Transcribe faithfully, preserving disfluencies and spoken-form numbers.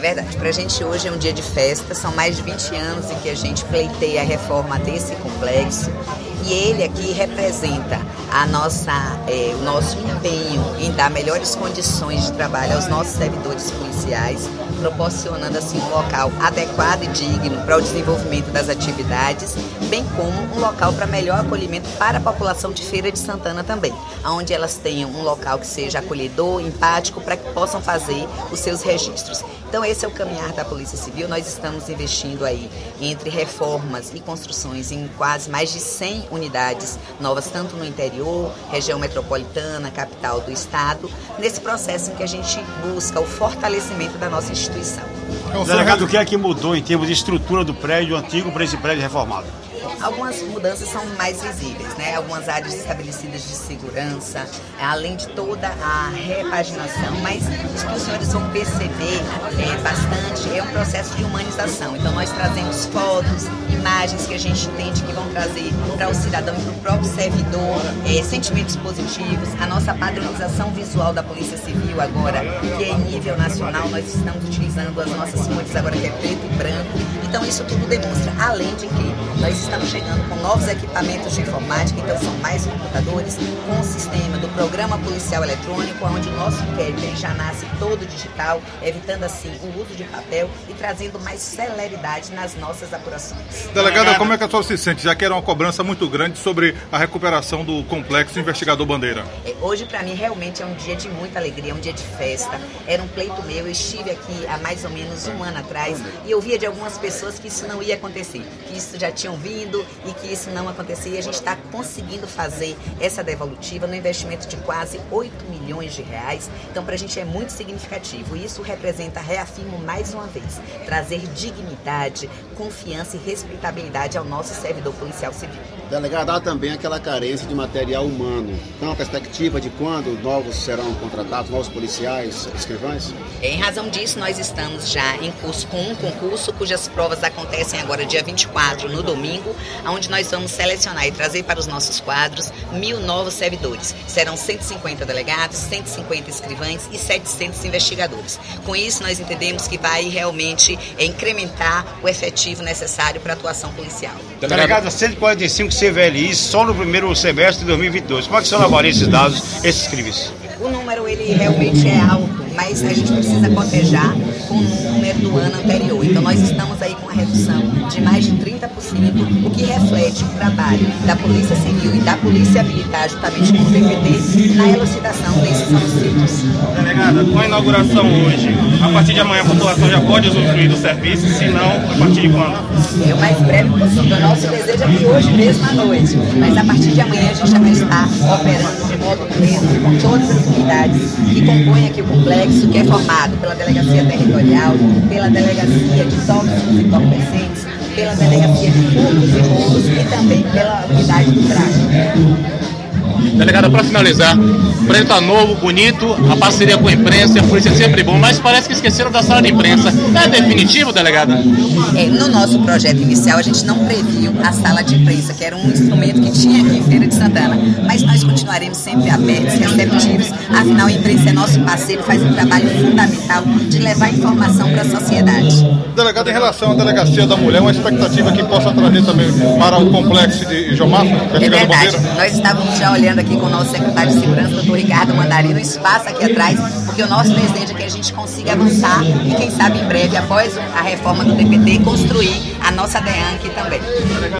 verdade. Para a gente hoje é um dia de festa, são mais de vinte anos em que a gente pleiteia a reforma desse complexo e ele aqui representa a nossa, é, o nosso empenho em dar melhores condições de trabalho aos nossos servidores policiais, proporcionando assim um local adequado e digno para o desenvolvimento das atividades, bem como um local para melhor acolhimento para a população de Feira de Santana também, onde elas tenham um local que seja acolhedor, empático, para que possam fazer os seus registros. Então esse é o caminhar da Polícia Civil. Nós estamos investindo aí entre reformas e construções em quase mais de cem unidades novas, tanto no interior, região metropolitana, capital do estado, nesse processo em que a gente busca o fortalecimento da nossa instituição. Delegado, o que é que mudou em termos de estrutura do prédio antigo para esse prédio reformado? Algumas mudanças são mais visíveis, né? Algumas áreas estabelecidas de segurança, além de toda a repaginação, mas o que os senhores vão perceber é, bastante é um processo de humanização. Então nós trazemos fotos, imagens que a gente entende que vão trazer para o cidadão e para o próprio servidor é, sentimentos positivos. A nossa padronização visual da Polícia Civil agora, que é em nível nacional, nós estamos utilizando as nossas cores agora que é preto e branco. Então isso tudo demonstra, além de que nós estamos chegando com novos equipamentos de informática, então são mais computadores, com o sistema do programa policial eletrônico, onde o nosso inquérito já nasce todo digital, evitando assim o uso de papel e trazendo mais celeridade nas nossas apurações. Delegada, como é que a senhora se sente, já que era uma cobrança muito grande sobre a recuperação do complexo Investigador Bandeira? É, hoje, para mim, realmente é um dia de muita alegria, um dia de festa. Era um pleito meu, eu estive aqui há mais ou menos um ano atrás e eu via de algumas pessoas que isso não ia acontecer, que isso já tinham vindo e que isso não acontecia, e a gente está conseguindo fazer essa devolutiva no investimento de quase oito milhões de reais. Então, para a gente é muito significativo. Isso representa, reafirmo mais uma vez, trazer dignidade, confiança e respeitabilidade ao nosso servidor policial civil. Delegado, há também aquela carência de material humano. Tem uma perspectiva de quando novos serão contratados, novos policiais, escrivães? Em razão disso, nós estamos já em curso com um concurso, cujas provas acontecem agora dia vinte e quatro, no domingo, onde nós vamos selecionar e trazer para os nossos quadros mil novos servidores. Serão cento e cinquenta delegados, cento e cinquenta escrivães e setecentos investigadores. Com isso, nós entendemos que vai realmente incrementar o efetivo necessário para a atuação policial. Delegado, cento e quarenta e cinco C V L I só no primeiro semestre de dois mil e vinte e dois. Como é que o senhor avalia esses dados, esses crimes? O número ele realmente é alto, mas a gente precisa cotejar com o número do ano anterior. Então nós estamos aí com uma redução de mais de trinta por cento, o que reflete o trabalho da Polícia Civil e da Polícia Militar, juntamente com o D P T, na elucidação desses homicídios. Delegada, com a inauguração hoje, a partir de amanhã a população já pode usufruir do serviço, se não, a partir de quando? É o mais breve possível. O nosso desejo é que hoje mesmo à noite, mas a partir de amanhã a gente já vai estar operando de modo pleno com todas as unidades que compõem aqui o complexo, que é formado pela Delegacia Territorial, pela Delegacia de Tóxicos e Entorpecentes, pela Delegacia de Furtos e Roubos e também pela Unidade do Tráfico. Delegada, para finalizar, o prédio está novo, bonito, a parceria com a imprensa, a polícia é sempre bom, mas parece que esqueceram da sala de imprensa. É definitivo, delegada? É, no nosso projeto inicial, a gente não previu a sala de imprensa, que era um instrumento que tinha aqui em Feira de Santana, mas nós continuaremos sempre abertos, receptivos, afinal a imprensa é nosso parceiro, faz um trabalho fundamental de levar informação para a sociedade. Delegado, em relação à Delegacia da Mulher, uma expectativa que possa trazer também para o complexo de João Massa, Investigador Bandeira? É verdade, nós estávamos já olhando aqui com o nosso secretário de Segurança, doutor Ricardo Mandarino, o espaço aqui atrás, porque o nosso desejo é que a gente consiga avançar e, quem sabe, em breve, após a reforma do D P T, construir a nossa DEAN aqui também.